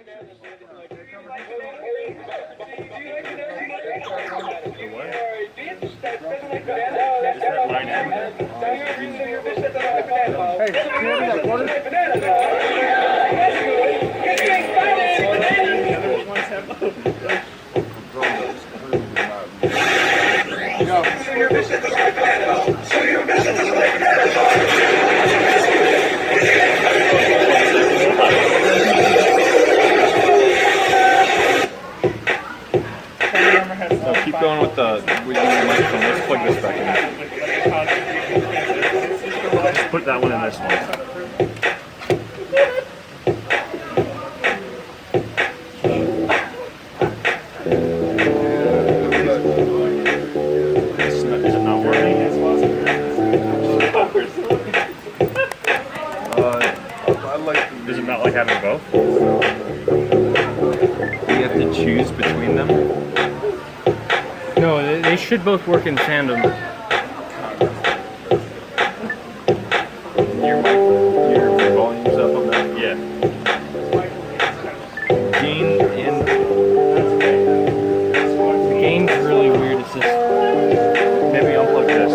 Keep going with the microphone. Let's plug this back in. Just put that one in this one. Is it not working? Is it not like having both? Do you have to choose between them? No, they should both work in tandem. Your volume's up on that? Yeah. Gain in. The gain's really weird. It's just Maybe unplug this.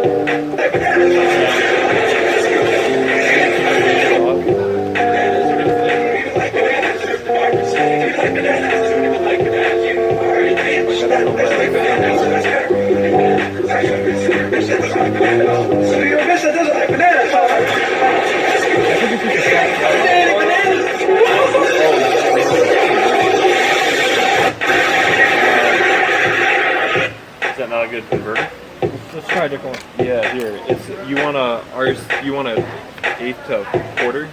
Is that not a good converter? let's try a different one. Yeah, here. It's you want a eighth to quarter.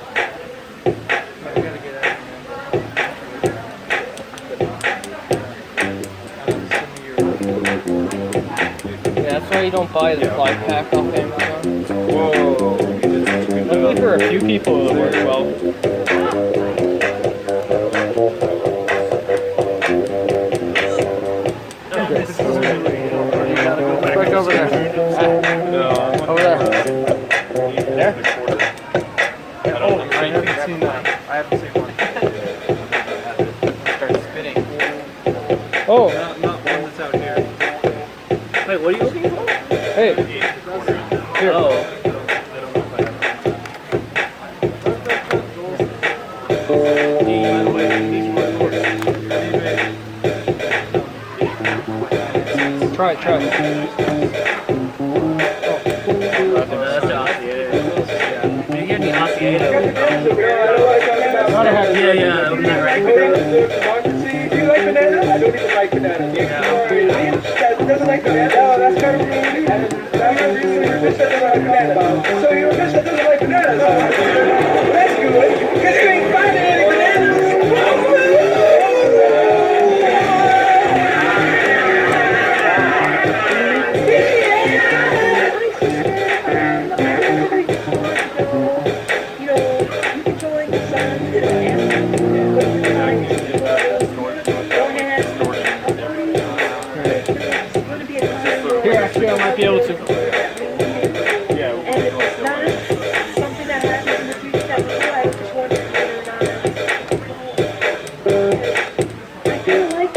Yeah, that's why you don't buy the fly pack off Amazon. Whoa. Luckily for a few people it'll work well. Right over there. Over there. There? Oh, I haven't seen that. I haven't seen one. Start spinning. Oh, Not one that's out here. Wait, what are you looking for? hey. Here. Oh. Try it. That's the oscillator. Do you hear the oscillator? Not a happy. Yeah, that was right. Do you like banana? I don't even like banana. That doesn't like banana? Oh, that's kind of rude. And I'm a reason you're a bitch that doesn't like banana. So you're a bitch that doesn't like bananas. Well, that's good. Because you ain't finding any bananas. Here, actually, I might be able to. Yeah. And if it's not something that happens in the future that we like, just wondering whether or not. I feel like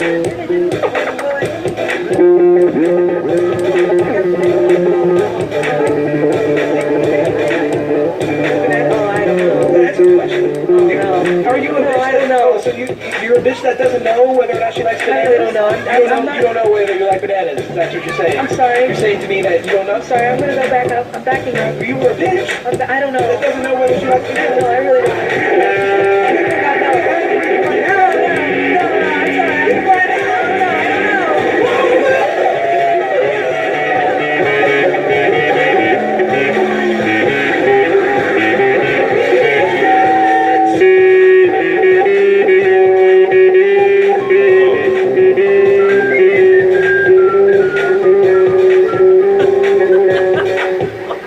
How are you a bitch? I don't know. So you're a bitch that doesn't know whether or not she likes bananas? I really don't know. You don't know whether you like bananas. That's what you're saying. I'm sorry. You're saying to me that you don't know? I'm sorry, I'm gonna go back up. I'm backing up. You were a bitch I don't know. that doesn't know whether she likes bananas. No, I really don't.